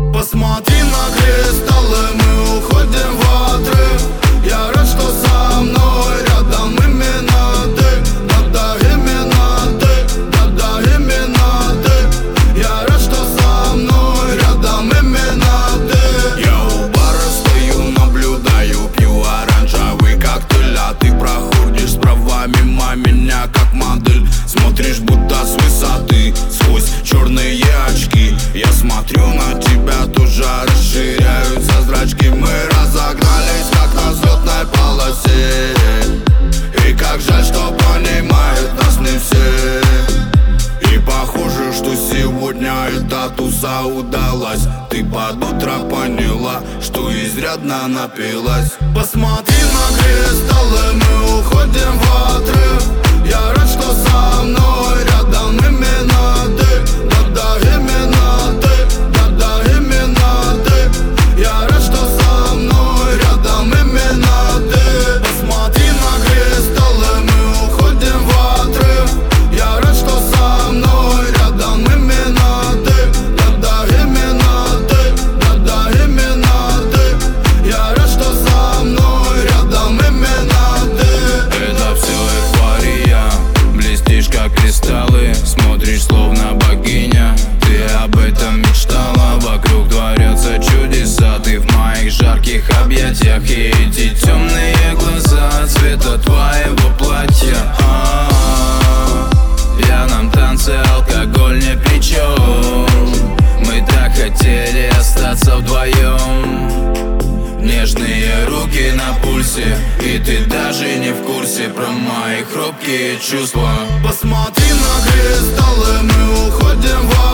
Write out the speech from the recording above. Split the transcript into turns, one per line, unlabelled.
Посмотри на кристаллы, мы уходим в отрыв. Я рад, что со мной рядом именно ты. Да-да, именно ты, да-да, именно ты. Я рад, что со мной рядом именно ты. Я у бара стою, наблюдаю, пью оранжевый коктейль. А ты проходишь справа мимо меня, как модель. Смотришь будто с высоты, сквозь черные очки. Я смотрю на тебя, тоже расширяются зрачки. Мы разогнались, как на взлетной полосе. И как жаль, что понимают нас не все. И похоже, что сегодня эта туса удалась. Ты под утро поняла, что изрядно напилась. Посмотри на кристаллы, мы уходим в отрыв. Я рад, что со мной рядом именно ты. Да-да, именно ты, да-да, именно ты. Я рад, что со мной рядом именно ты. Посмотри на кристаллы, мы уходим в отрыв. Я рад, что со мной рядом именно ты. Да-да, именно ты, да-да, именно ты. Я рад, что со мной рядом именно ты.
Это все эйфория, блестишь как кристаллы. Смотришь словно богиня, ты об этом мечтала. Вокруг творятся чудеса, ты в моих жарких объятиях. И эти темные глаза цвета твоего платья. Пьяном танце алкоголь не при чем. Мы так хотели остаться вдвоем. Нежные руки на пульсе, и ты даже не в курсе про мои хрупкие чувства.
Посмотри на кристаллы, мы уходим в